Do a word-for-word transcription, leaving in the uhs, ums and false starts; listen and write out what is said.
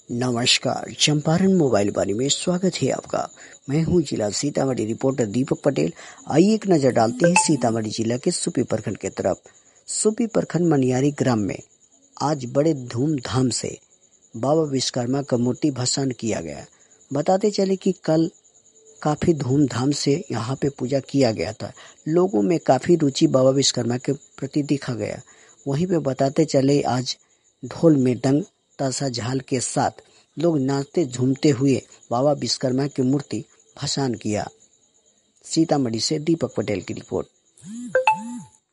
नमस्कार, चंपारण मोबाइल वाणी में स्वागत है आपका। मैं हूं जिला सीतामढ़ी रिपोर्टर दीपक पटेल। आइए एक नजर डालते हैं सीतामढ़ी जिला के सुपी प्रखंड के तरफ। सुपी प्रखंड मनियारी ग्राम में आज बड़े धूमधाम से बाबा विश्वकर्मा का मूर्ति भसान किया गया। बताते चले कि कल काफी धूमधाम से यहाँ पे पूजा किया गया था। लोगों में काफी रुचि बाबा विश्वकर्मा के प्रति दिखा गया। वहीं पे बताते चले आज ढोल मृदंग ताशा झाल के साथ लोग नाचते झूमते हुए बाबा विश्वकर्मा की मूर्ति भसान किया। सीतामढ़ी से दीपक पटेल की रिपोर्ट।